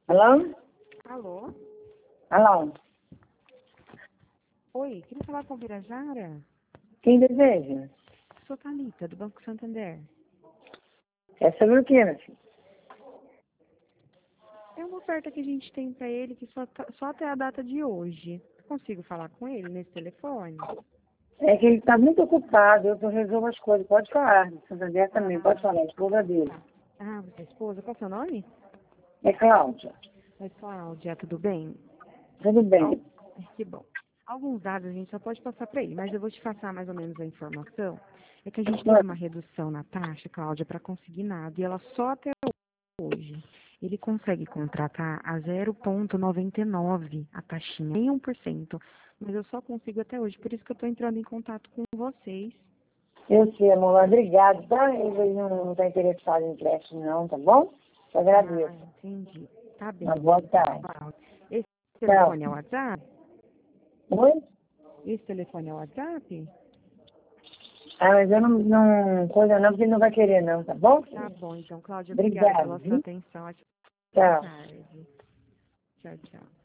Alô? Alô? Alô? Oi, queria falar com a Birajara? Quem deseja? Sou Thalita, do Banco Santander. É sobre o quê, meu filho? É uma oferta que a gente tem para ele que só até a data de hoje. Consigo falar com ele nesse telefone? É que ele está muito ocupado, eu resolvo as coisas. Pode falar, Santander também, pode falar, a esposa dele. Ah, você é esposa? Qual é o seu nome? É Cláudia. Oi, Cláudia, tudo bem? Tudo bem. Que bom. Alguns dados a gente só pode passar para ele, mas eu vou te passar mais ou menos a informação. É que a gente teve uma redução na taxa, Cláudia, para consignado, e ela só até hoje. Ele consegue contratar a 0,99 a taxinha, nem 1%. Mas eu só consigo até hoje, por isso que eu estou entrando em contato com vocês. Eu sei, amor, obrigado, tá? Ele não está interessado em empréstimo, não, tá bom? Eu Ah, agradeço. entendi. Tá bem. Uma boa tarde. Cláudia. Esse Tchau. telefone é o WhatsApp? Oi? Esse telefone é o WhatsApp? Ah, mas eu não coisa não, porque ele não vai querer, não, tá bom? Tá bom, então, Cláudia, obrigada Obrigado, pela sua viu? atenção. Boa Tchau. tarde. Tchau, tchau.